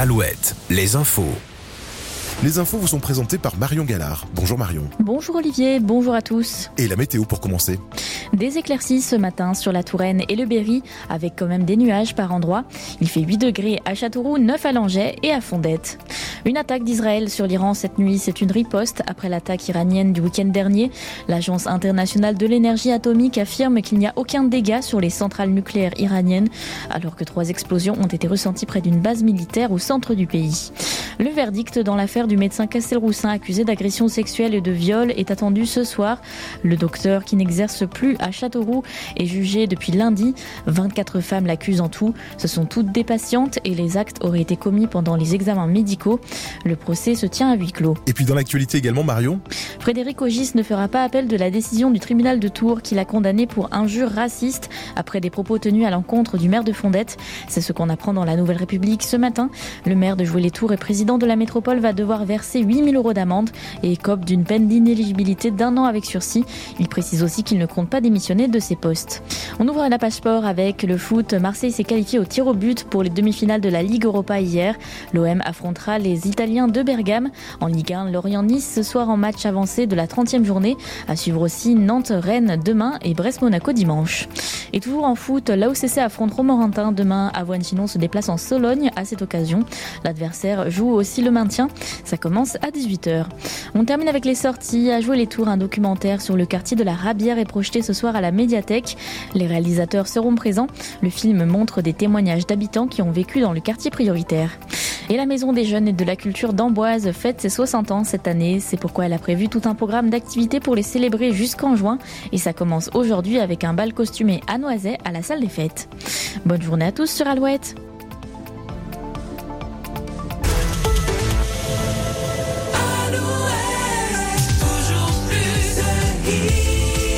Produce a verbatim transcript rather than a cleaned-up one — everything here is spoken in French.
Alouette, les infos. Les infos vous sont présentées par Marion Gallard. Bonjour Marion. Bonjour Olivier, bonjour à tous. Et la météo pour commencer. Des éclaircies ce matin sur la Touraine et le Berry, avec quand même des nuages par endroits. Il fait huit degrés à Châteauroux, neuf à Langeais et à Fondette. Une attaque d'Israël sur l'Iran cette nuit, c'est une riposte après l'attaque iranienne du week-end dernier. L'Agence internationale de l'énergie atomique affirme qu'il n'y a aucun dégât sur les centrales nucléaires iraniennes, alors que trois explosions ont été ressenties près d'une base militaire au centre du pays. Le verdict dans l'affaire du médecin Castelroussin accusé d'agression sexuelle et de viol est attendu ce soir. Le docteur, qui n'exerce plus à Châteauroux, est jugé depuis lundi. vingt-quatre femmes l'accusent en tout. Ce sont toutes des patientes et les actes auraient été commis pendant les examens médicaux. Le procès se tient à huis clos. Et puis dans l'actualité également, Marion. Frédéric Ogis ne fera pas appel de la décision du tribunal de Tours qui l'a condamné pour injures racistes après des propos tenus à l'encontre du maire de Fondette. C'est ce qu'on apprend dans la Nouvelle République ce matin. Le maire de Joué-les-Tours et président de la métropole va devoir verser huit mille euros d'amende et écope d'une peine d'inéligibilité d'un an avec sursis. Il précise aussi qu'il ne compte pas démissionner de ses postes. On ouvre la page sport avec le foot. Marseille s'est qualifié au tir au but pour les demi-finales de la Ligue Europa hier. L'O M affrontera les Italiens de Bergame. En Ligue un, Lorient-Nice ce soir en match avancé de la trentième journée. À suivre aussi Nantes-Rennes demain et Brest-Monaco dimanche. Et toujours en foot, l'A O C C affronte Romorantin demain. Avoine-Chinon se déplace en Sologne à cette occasion. L'adversaire joue aussi le maintien. Ça commence à dix-huit heures. On termine avec les sorties. À Joué-les-Tours, un documentaire sur le quartier de la Rabière est projeté ce soir à la médiathèque. Les réalisateurs seront présents. Le film montre des témoignages d'habitants qui ont vécu dans le quartier prioritaire. Et la Maison des Jeunes et de la Culture d'Amboise fête ses soixante ans cette année. C'est pourquoi elle a prévu tout un programme d'activités pour les célébrer jusqu'en juin. Et ça commence aujourd'hui avec un bal costumé à Noiset à la salle des fêtes. Bonne journée à tous sur Alouette.